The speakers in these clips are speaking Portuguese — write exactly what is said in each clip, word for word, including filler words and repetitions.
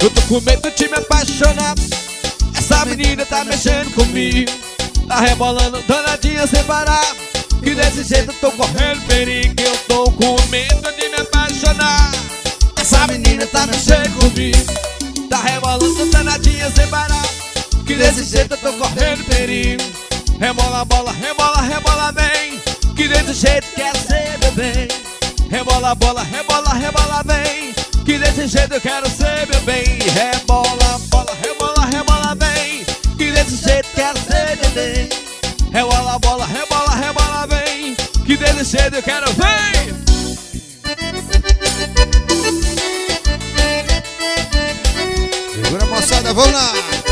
Eu tô com medo de me apaixonar. Essa menina tá mexendo comigo, tá rebolando danadinha sem parar. Que desse jeito eu tô correndo perigo. Eu tô com medo de me apaixonar. Essa menina tá mexendo comigo, tá rebolando danadinha sem parar. Que desse jeito eu tô correndo perigo. Rebola, bola, rebola, rebola bem. Que desse jeito quer ser meu bem. Rebola, bola, rebola, rebola bem. Que desse jeito eu quero ser meu bem. Rebola, bola, rebola, rebola bem. Que desse jeito quero ser meu bem. Rebola, bola, rebola, rebola bem. Que desse jeito eu quero ver. Segura, moçada, vamos lá.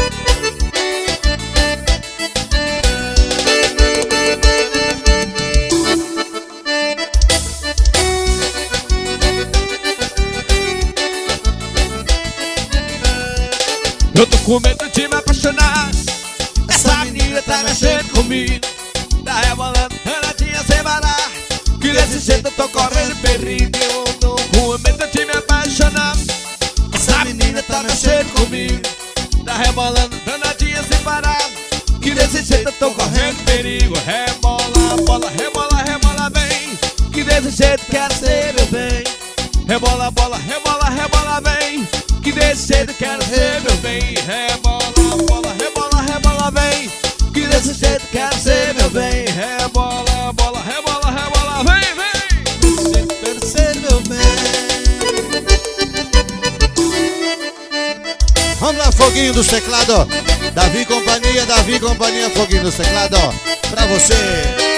Eu tô com medo de me apaixonar. Essa menina tá mexendo comigo, tá rebolando danadinha sem parar. Que desse jeito eu tô correndo perigo. Eu tô com medo de me apaixonar. Essa menina tá mexendo comigo, tá rebolando danadinha sem parar. Que desse jeito eu tô correndo perigo. Rebola, bola, rebola, rebola bem. Que desse jeito quero ser meu bem. Rebola, bola, rebola, rebola bem. Que desse jeito quero ser meu bem. Rebola, bola, rebola, rebola bem. Que desse jeito quero ser meu bem. Rebola, bola, rebola, rebola, vem, vem. Desse jeito quero ser meu bem. Vamos lá, foguinho dos teclados. Davi Companhia, Davi Companhia, foguinho dos teclados. Pra você.